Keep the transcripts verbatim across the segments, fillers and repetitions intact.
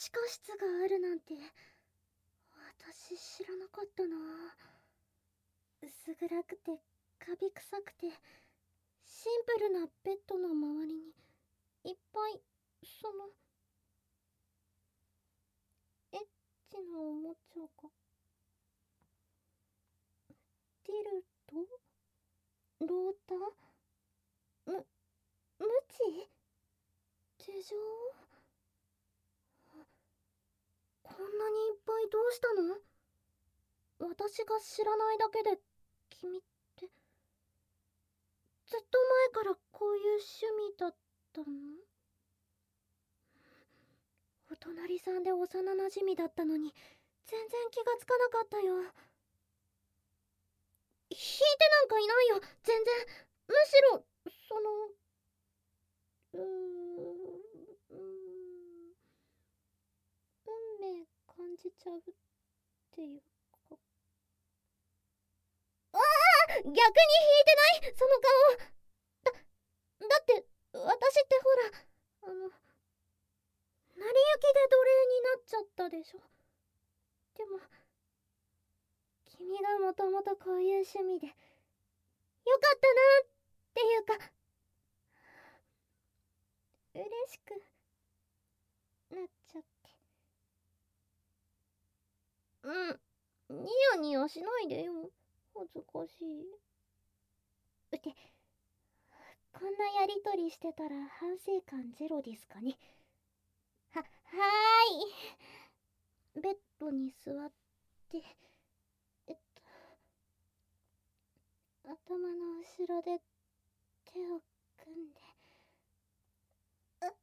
科室があるなんて私知らなかったな。薄暗くてカビ臭くてシンプルなベッドの周りにいっぱいそのエッチなおもちゃが。ティルト、ロータ、む、ムチ、手錠。こんなにいっぱいどうしたの？私が知らないだけで君ってずっと前からこういう趣味だったの？お隣さんで幼なじみだったのに全然気がつかなかったよ。引いてなんかいないよ、全然。むしろそのうーんうーん運命感じちゃうっていうか。ああ、逆に引いてない、その顔。だだって私ってほら、あの成り行きで奴隷になっちゃったでしょ。でも君がもともとこういう趣味でよかったなっていうか、嬉しくなっちゃって。うん、ニヤニヤしないでよ、恥ずかしい。うて、こんなやりとりしてたら反省感ゼロですかね。は、はーい。ベッドに座って、えっと、頭の後ろで手を組んで、う、う、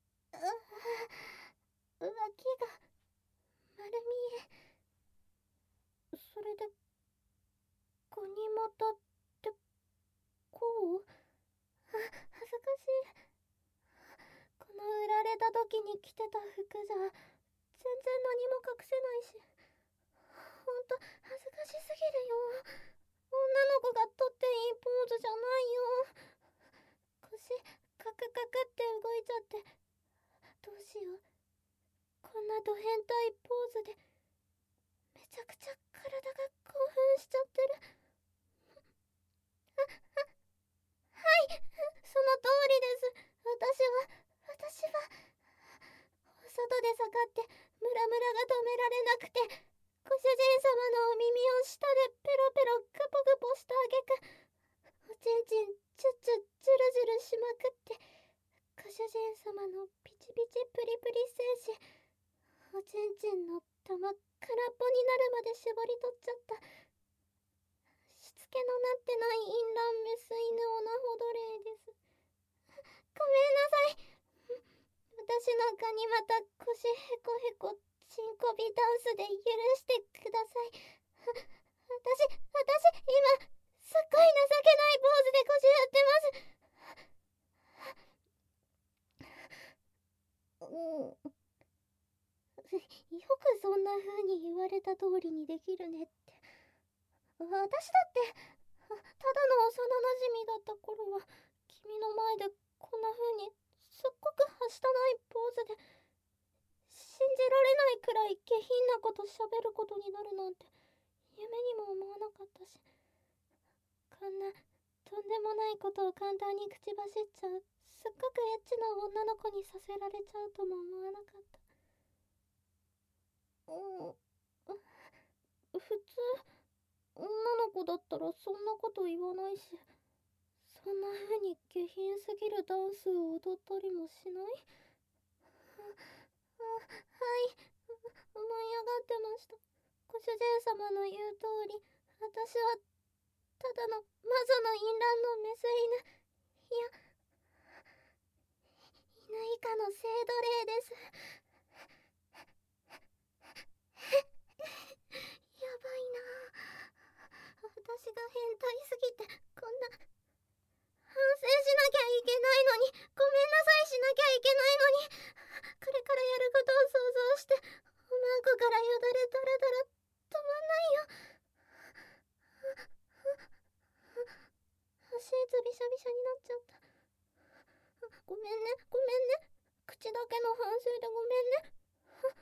浮気が丸見え。それで、ガニ股ってこう？あ、恥ずかしい。この売られた時に着てた服じゃ全然何も隠せないし、ほんと恥ずかしすぎるよ。女の子がとっていいポーズじゃないよ。腰カクカクって動いちゃって、どうしよう。こんなド変態ポーズでめちゃくちゃ体が興奮しちゃってる。あ、あ、はい、その通りです。私は私は外で下がってムラムラが止められなくて、ご主人様のお耳を舌でペロペログポグポしたあげく、おちんちんチュッチュチュルジュルしまくって、ご主人様のピチピチプリプリ精子、おちんちんの玉空っぽになるまで絞り取っちゃった。しつけのなってない淫乱メス犬オナホ奴隷です。ごめんなさい。私のガニ股腰へこへこチンコビダンスで許してください。私、私、今、すっごい情けないポーズで腰振ってます。うん。よくそんな風に言われた通りにできるねって。私だって、ただの幼なじみだった頃は、君の前でこんな風にすっごくはしたないポーズで、信じられないくらい下品なこと喋ることになるなんて夢にも思わなかったし、こんなとんでもないことを簡単に口走っちゃうすっごくエッチな女の子にさせられちゃうとも思わなかった。うん、普通女の子だったらそんなこと言わないし、そんな風に下品すぎるダンスを踊ったりもしない。あ、あ、はい、思い上がってました。ご主人様の言う通り、私はただの魔女の淫乱のメス犬、いや、犬以下の性奴隷です。やばいな。私が変態すぎてこんな反省しなきゃいけないのに、ごめんなさいしなきゃいけないのに、これからやることを想像しておまんこからよだれだらだら止まんないよ。シーツびしゃびしゃになっちゃった。ごめんね、ごめんね。口だけの反省でごめんね。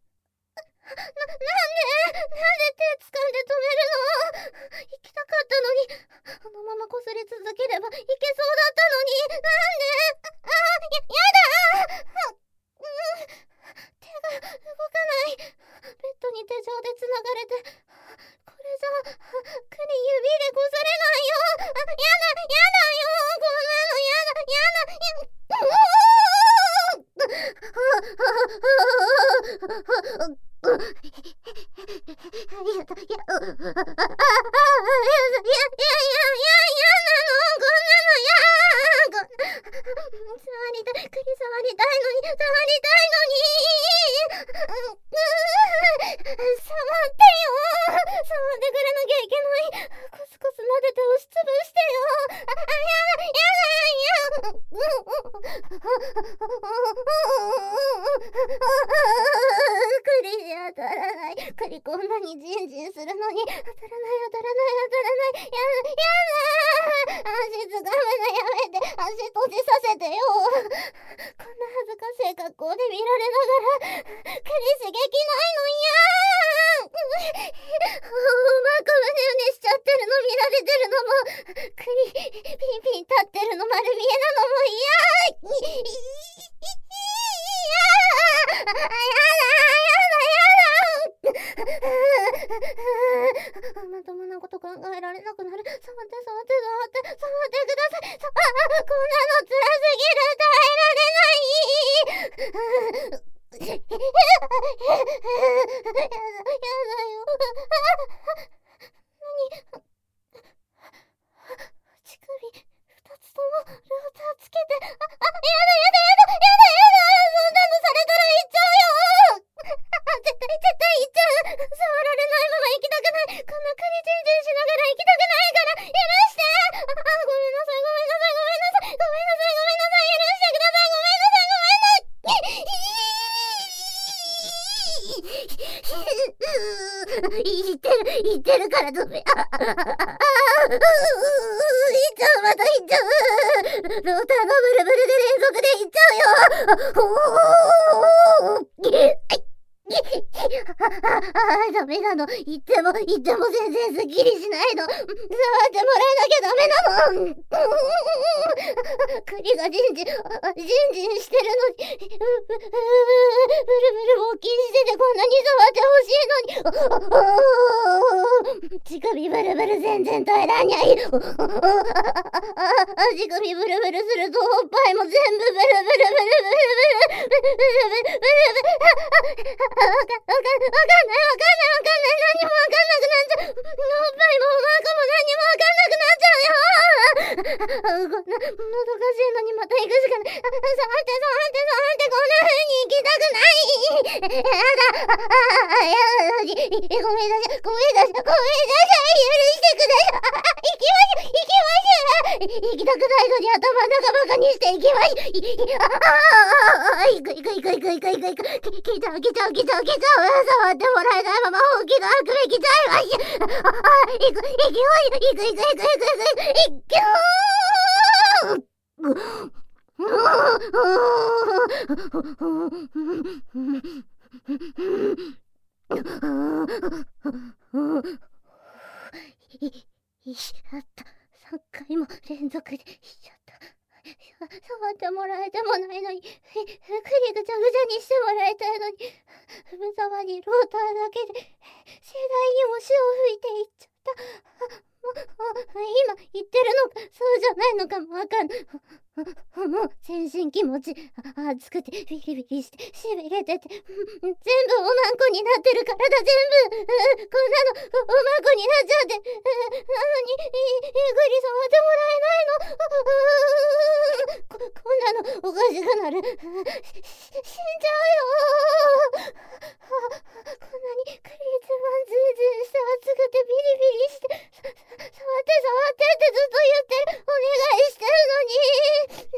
な、なんでなんで手掴んで止めるの？行きたかったのに。あのままこすり続ければいけそうだったのに。なんで？ああ、や、やだー。うん、手が動かない。ベッドに手錠でつながれて、これじゃ栗指でこすれないよ。あ、やだやだよ、こんなのやだやだやうーんやだやあああやだややややややなのこんなのや触りたい栗触りたいのに触りたいのにうう触ってよ触ってくれなきゃいけないコスコス撫でて押しつぶしてよあやだやだ栗じゃ当たらない栗こんなにジンジンするのに当たらない当たらない当たらないやだやだ足つかむのやめて足閉じさせてよこんな恥ずかしい格好で見られながら栗刺激ないの嫌おまこ胸うねしちゃってるの見られてるのも栗ピンピン立ってるの丸見えなのも嫌いいいやだやだまともなこと考えられなくなる触って触って触って触ってくださいああこんなの辛すぎる耐えられないやだやだよ何乳首二つともルーターつけてあ、あ、やだやだやだやだやだそんなのされたら行っちゃうよ絶対絶対行っちゃう触られないまま行きたくないこんなクリチンチンしながら行きたくないから許してあ、あ、ごめんなさいごめんなさいごめんなさいごめんなさいごめんなさい許してくださいごめんなさいごめんなさい言ってる言ってるから止めあああああ行っちゃうまた行っちゃうローターがブルブルで連続で行っちゃうよあ、ダメなの。言っても言っても全然すっきりしないの。触ってもらえなきゃダメなの。栗がジンジン、ジンジンしてるのに、ブルブル勃起しててこんなに触ってほしいのに。乳首ブルブル全然耐えらんにゃい。乳首ブルブルするとおっぱいも全部ブルブルブルブルブルブルブルブルブルブルブルわかんわかんわかんないわかんないわかんない何もわかんなくなっちゃう。おっぱいもお腹も何もわかんなくなっちゃうよ。こんなもどかしいのにまた行くしかない。触って触って触ってこんな風に行きたくない。やだ。ああやだ。ごめんなさいごめんなさいごめんなさい許してください。行きましょう行きましょう。行きたくないのに頭の中バカにして行きましょう。ああ行く行く行く行く行く行く行く来ちゃう来ちゃう来ちゃう来ちゃう。触ってもらえないまま本気の悪夢来ちゃいまし。ああ行く行きましょう行く行く行く行く行く行くいしちゃった。さんかいも連続でしちゃった。触ってもらえてもないのに、くりぐちゃぐちゃにしてもらいたいのに、無様にローターだけで盛大にも潮を吹いていっちゃった。今言ってるのかそうじゃないのかもわかんない。もう全身気持ち熱くてビリビリしてしびれてて、全部おまんこになってる。体全部こんなのおまんこになっちゃって、なのにゆっくり触ってもらえないの。こ, こんなのおかしくなる。死んじゃうよ。こんなにクリーズマンズーズーして熱くてビリビリして触って触ってってずっと言ってお願いしてるのに。